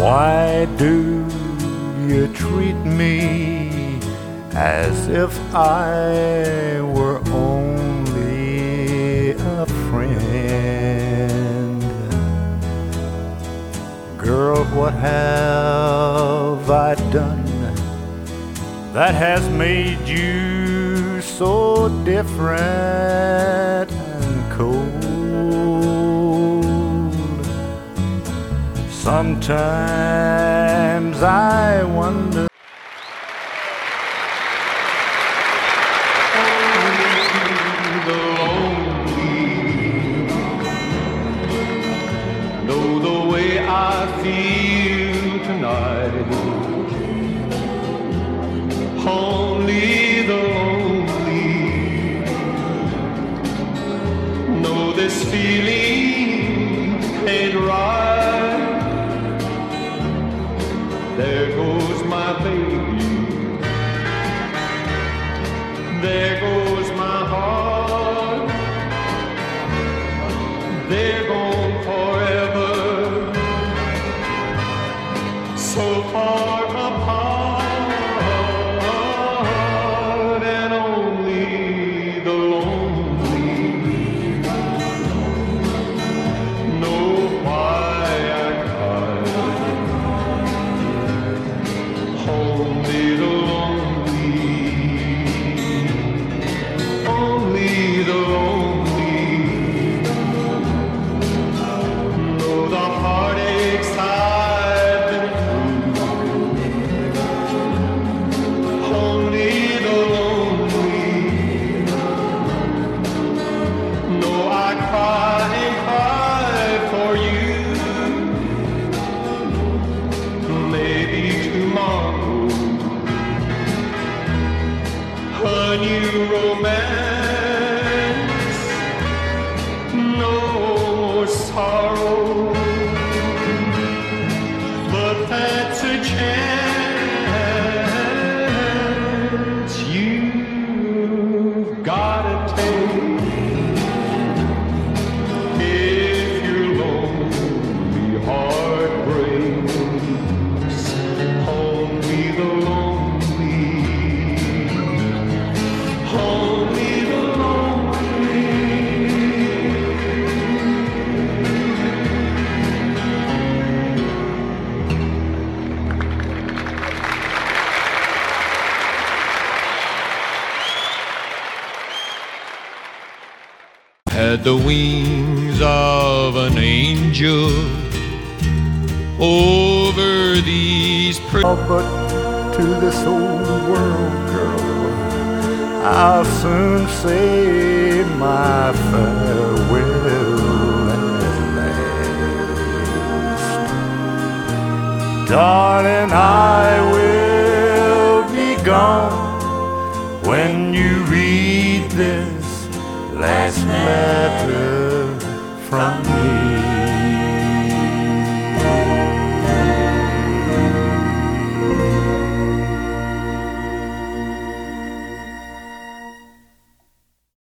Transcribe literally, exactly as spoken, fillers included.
Why do you treat me as if I were only a friend? Girl, what have I done that has made you so different and cold? Sometimes I wonder. The lonely know the way I feel tonight. Only the lonely know this feeling ain't right. There goes my baby. There goes my heart. They're gone forever, so far apart, and only the lonely know why I cry. Only the lonely, only the lonely know the heartaches I've been through. Only the lonely know I cry and cry for you. Maybe tomorrow a new romance, no more sorrow, but that's a chance you've gotta take. If your lonely heart breaks, only the lonely, only the lonely. Had the wings of an angel over these pretty. But to this old world, girl, I'll soon say my farewell at last. Darling, I will be gone when you read this last letter from me.